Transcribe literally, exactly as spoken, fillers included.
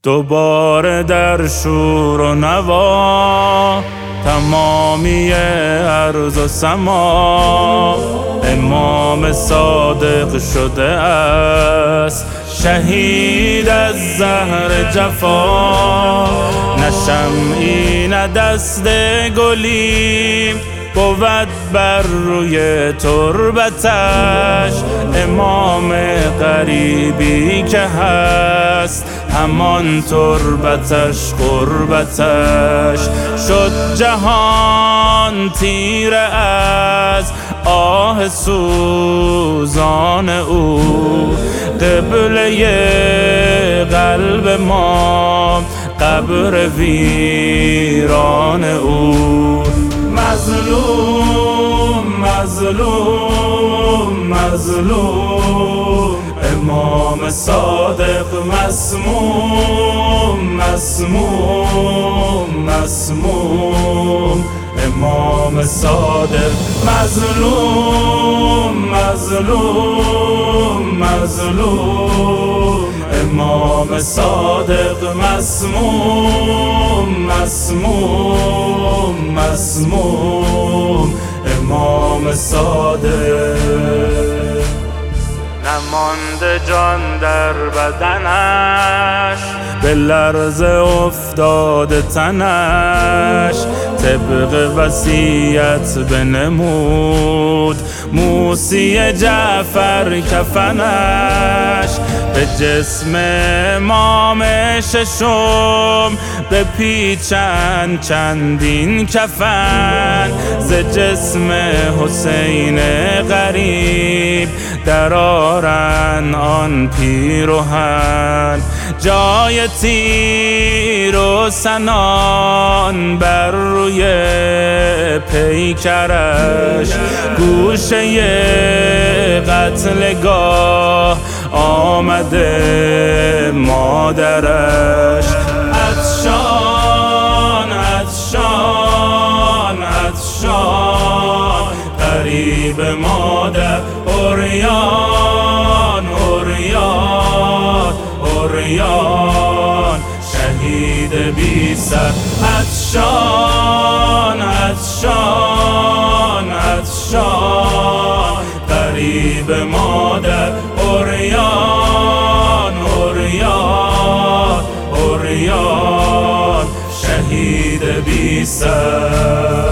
دوباره در شور و نوا تمامی ارض و سما امام صادق شده است شهید از زهر جفا. نه شمعی نه دست گلی بود بر روی تربتش، امام غریبی که هست همان تربتش قربتش. شد جهان تیره از آه سوزان او، قبله قلب ما قبر ویران او. مظلوم مظلوم مظلوم امام صادق مسموم مسموم مسموم امام صادق. مظلوم مظلوم مظلوم امام صادق مسموم مسموم مسموم امام صادق. نمانده جان در بدنش، به لرزه افتاده تنش، طبق وصیت بنمود موسی جعفر کفنش. به جسم امام ششم به پیچن چندین کفن، ز جسم حسین غریب در آرن آن پیرهن. جای تیر و سنان بر روی پیکرش، گوشه قتلگاه آمده مادرش. عطشان عطشان عطشان قریب مادر، عریان عریان عریان شهید بی سر. عطشان عطشان عطشان قریب مادر، عریان عریان عریان شهید بی سر.